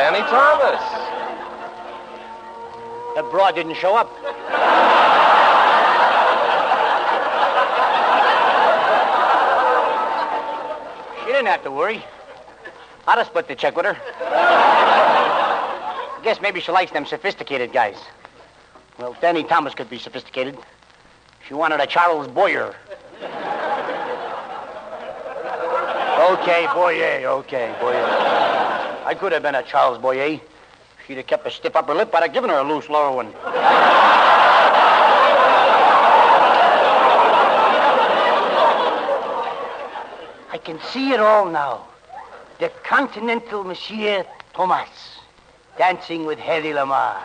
Danny Thomas. The broad didn't show up. She didn't have to worry. I'd have split the check with her. I guess maybe she likes them sophisticated guys. Well, Danny Thomas could be sophisticated. She wanted a Charles Boyer. Okay, Boyer. I could have been a Charles Boyer. If she'd have kept a stiff upper lip, I'd have given her a loose lower one. I can see it all now. The Continental Monsieur Thomas dancing with Hedy Lamarr.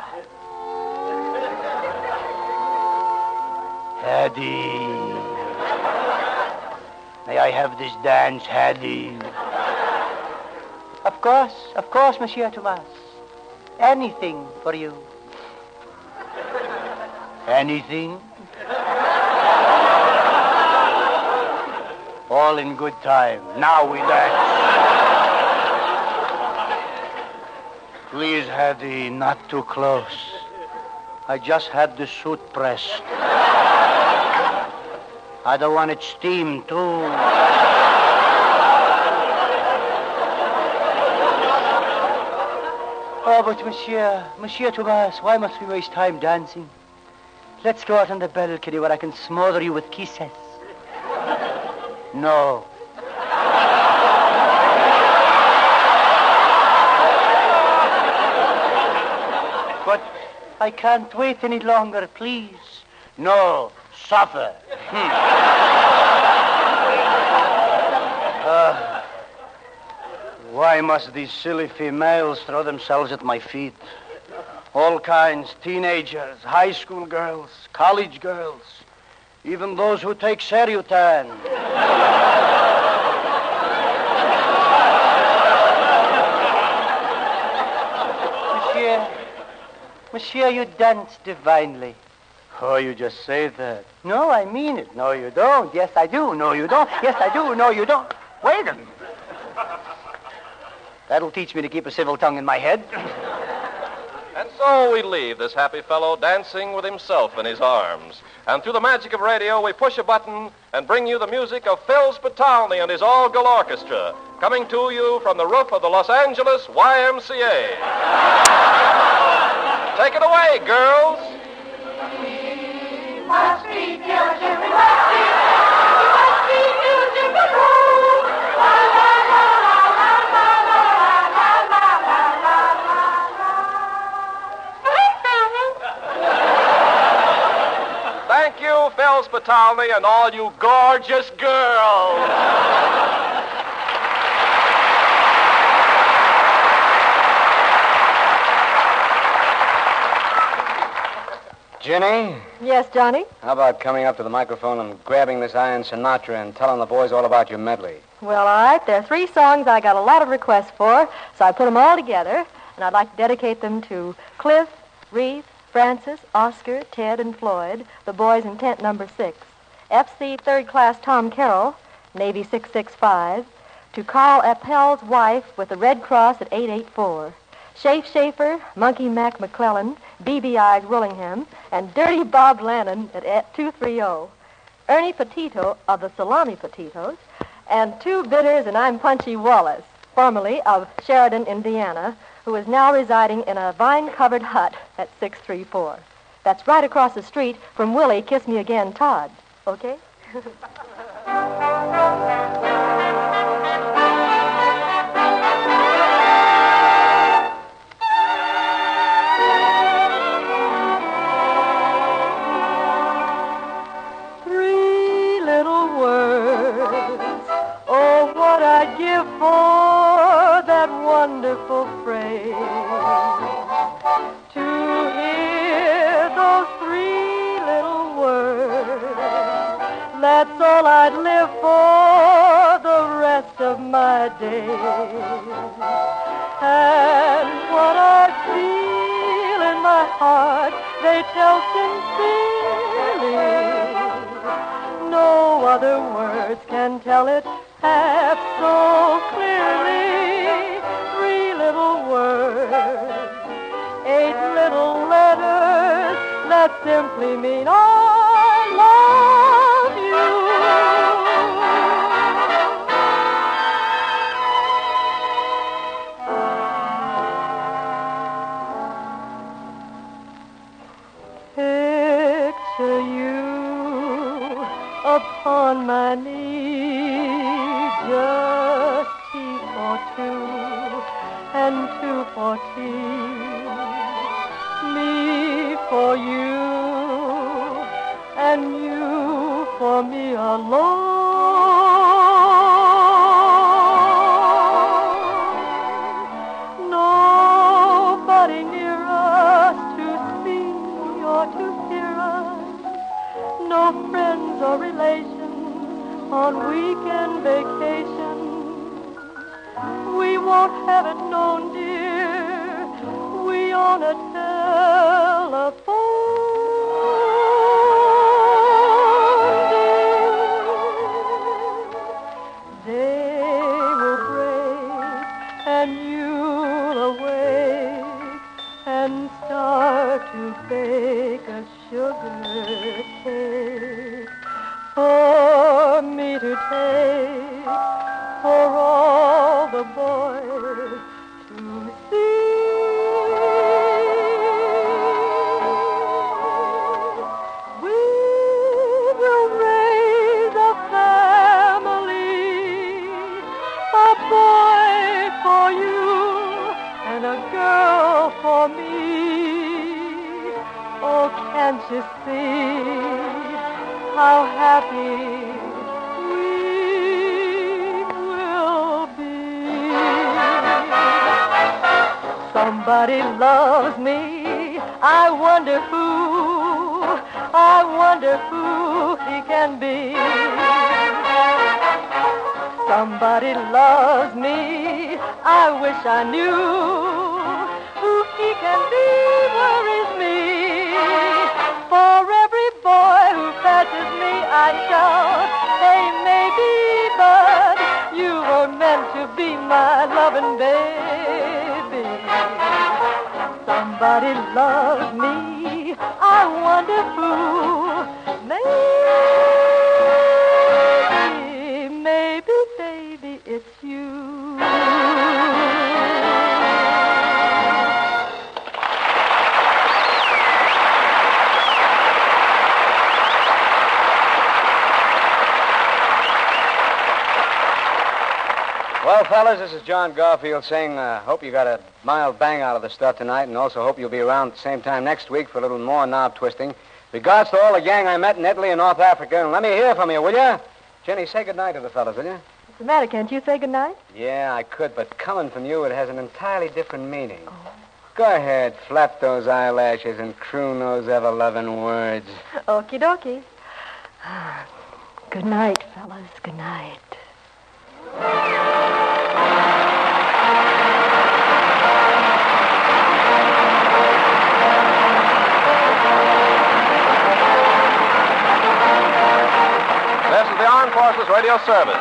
Hedy. May I have this dance, Hedy? Of course, Monsieur Thomas. Anything for you. Anything? All in good time. Now we dance. Please, Hedy, not too close. I just had the suit pressed. I don't want it steamed, too. Oh, but Monsieur Thomas, why must we waste time dancing? Let's go out on the balcony where I can smother you with kisses. No. But I can't wait any longer, please. No, suffer. Why must these silly females throw themselves at my feet? All kinds, teenagers, high school girls, college girls, even those who take Seriutan. Monsieur, you dance divinely. Oh, you just say that. No, I mean it. No, you don't. Yes, I do. No, you don't. Yes, I do. No, you don't. Wait a minute. That'll teach me to keep a civil tongue in my head. And so we leave this happy fellow dancing with himself in his arms. And through the magic of radio, we push a button and bring you the music of Phil Spitalny and his all-girl orchestra, coming to you from the roof of the Los Angeles YMCA. Take it away, girls. We must be diligent. We must be diligent. La la la la la la la la la la. Thank you, Phil Spitalny, and all you gorgeous girls. Jenny? Yes, Johnny? How about coming up to the microphone and grabbing this Iron Sinatra and telling the boys all about your medley? Well, all right. There are 3 songs I got a lot of requests for, so I put them all together, and I'd like to dedicate them to Cliff, Reeve, Francis, Oscar, Ted, and Floyd, the boys in tent number 6. FC 3rd Class Tom Carroll, Navy 665, to Carl Appel's wife with the Red Cross at 884. Shafe Schaefer, Monkey Mac McClellan, BB Eyes Willingham, and Dirty Bob Lannon at 230. Ernie Petito of the Salami Petitos, and 2 bidders, and I'm Punchy Wallace, formerly of Sheridan, Indiana, who is now residing in a vine-covered hut at 634. That's right across the street from Willie Kiss Me Again Todd. Okay? For that wonderful phrase, to hear those 3 little words, that's all I'd live for the rest of my days. And what I feel in my heart, they tell sincerely. No other words can tell it half so clearly. 3 little words, that simply mean I love you. Picture you upon my knee, just tea for two and two for tea. Me for you and you for me alone. Nobody near us to see or to hear us. No friends or relations on weekend vacation. We won't have it known, dear, we own a telephone, dear. Day will break and you'll awake and start to bake a sugar cake for me to take, for all the boys to see. We will raise a family, a boy for you and a girl for me. Oh, can't you see how happy we will be? Somebody loves me, I wonder who he can be. Somebody loves me, I wish I knew who he can be. Worries me. For every boy who passes me, I shout, hey, maybe, but you were meant to be my loving baby. Somebody loves me, I wonder who. Maybe, baby, it's you. Well, fellas, this is John Garfield saying, hope you got a mild bang out of the stuff tonight, and also hope you'll be around at the same time next week for a little more knob twisting. Regards to all the gang I met in Italy and North Africa, and let me hear from you, will you? Jenny, say goodnight to the fellas, will you? What's the matter? Can't you say goodnight? Yeah, I could, but coming from you, it has an entirely different meaning. Oh. Go ahead, flap those eyelashes and croon those ever-loving words. Okie dokie. Good night, fellas. Good night. This is the Armed Forces Radio Service.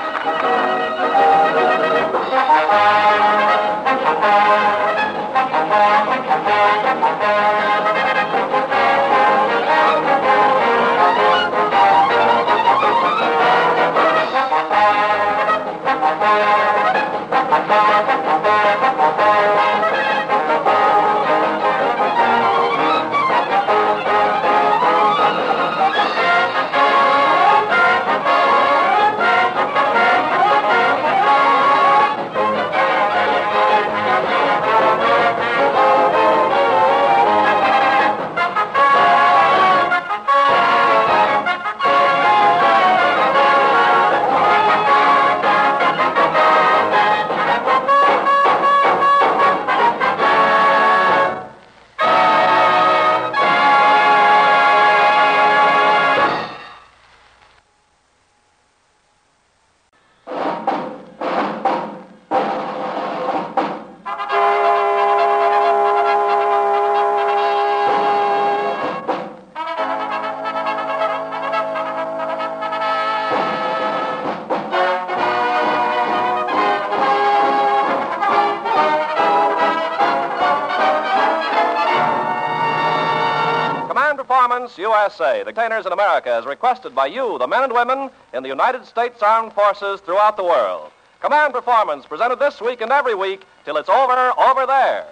Performance USA, the entertainers in America, as requested by you, the men and women in the United States Armed Forces throughout the world. Command Performance, presented this week and every week till it's over there.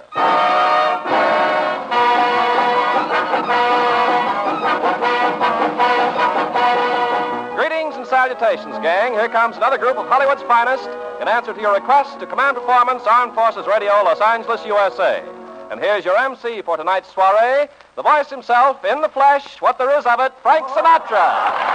Greetings and salutations, gang. Here comes another group of Hollywood's finest in answer to your request to Command Performance, Armed Forces Radio, Los Angeles, USA. And here's your MC for tonight's soiree, the voice himself, in the flesh, what there is of it, Frank Sinatra.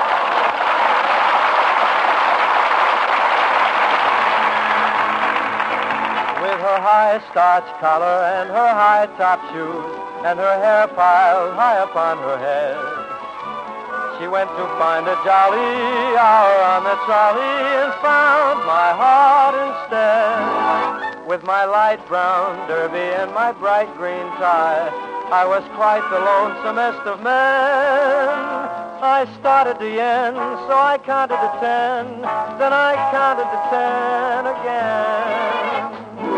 With her high starch collar and her high top shoes and her hair piled high upon her head, she went to find a jolly hour on the trolley and found my heart instead. With my light brown derby and my bright green tie, I was quite the lonesomest of men. I started the end, so I counted to 10, then I counted to 10 again.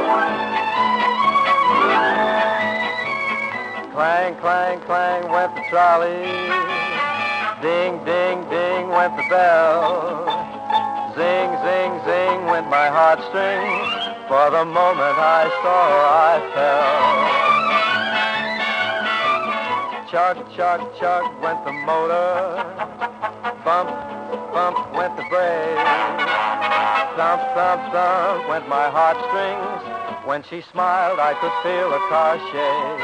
Clang, clang, clang went the trolley. Ding, ding, ding went the bell. Zing, zing, zing went my heartstrings. For the moment I saw her, I fell. Chug, chug, chug went the motor. Bump, bump went the brake. Thump, thump, thump went my heartstrings. When she smiled, I could feel the car shake.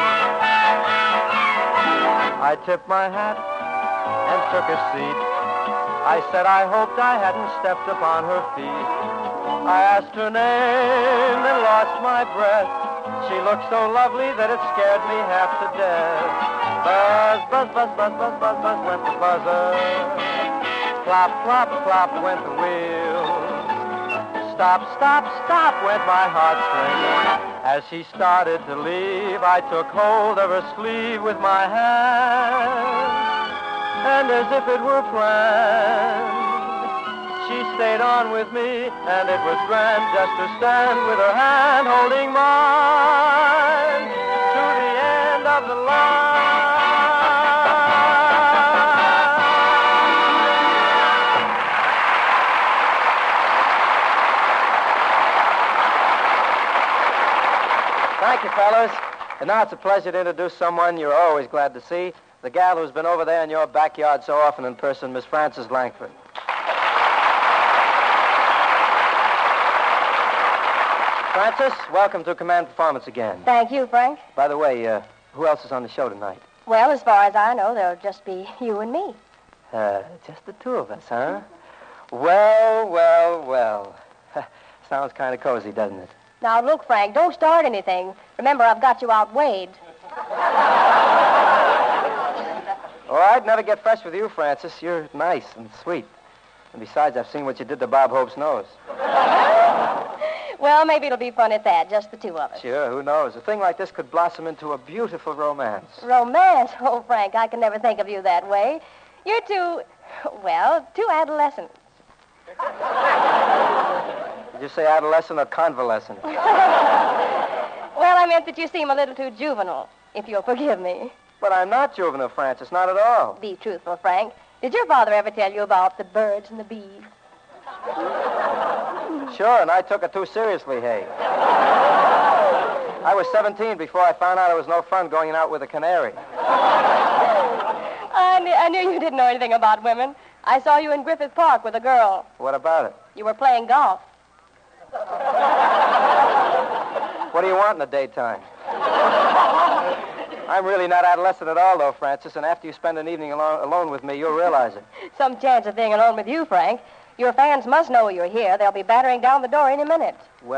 I tipped my hat and took a seat. I said I hoped I hadn't stepped upon her feet. I asked her name and lost my breath. She looked so lovely that it scared me half to death. Buzz, buzz, buzz, buzz, buzz, buzz, buzz went the buzzer. Flop, flop, flop went the wheel. Stop, stop, stop went my heartstrings. As she started to leave, I took hold of her sleeve with my hand. And as if it were planned, she stayed on with me, and it was grand just to stand with her hand holding mine to the end of the line. Thank you, fellas. And now it's a pleasure to introduce someone you're always glad to see, the gal who's been over there in your backyard so often in person, Miss Frances Langford. Frances, welcome to Command Performance again. Thank you, Frank. By the way, who else is on the show tonight? Well, as far as I know, there'll just be you and me. Just the two of us, huh? Well, well, well. Sounds kind of cozy, doesn't it? Now, look, Frank, don't start anything. Remember, I've got you outweighed. All right, never get fresh with you, Frances. You're nice and sweet. And besides, I've seen what you did to Bob Hope's nose. Well, maybe it'll be fun at that, just the two of us. Sure, who knows? A thing like this could blossom into a beautiful romance. Romance? Oh, Frank, I can never think of you that way. You're too adolescent. Did you say adolescent or convalescent? Well, I meant that you seem a little too juvenile, if you'll forgive me. But I'm not juvenile, Frances, not at all. Be truthful, Frank. Did your father ever tell you about the birds and the bees? Sure, and I took it too seriously, hey. I was 17 before I found out it was no fun going out with a canary. I knew you didn't know anything about women. I saw you in Griffith Park with a girl. What about it? You were playing golf. What do you want in the daytime? I'm really not adolescent at all, though, Frances, and after you spend an evening alone with me, you'll realize it. Some chance of being alone with you, Frank. Your fans must know you're here. They'll be battering down the door any minute. Well,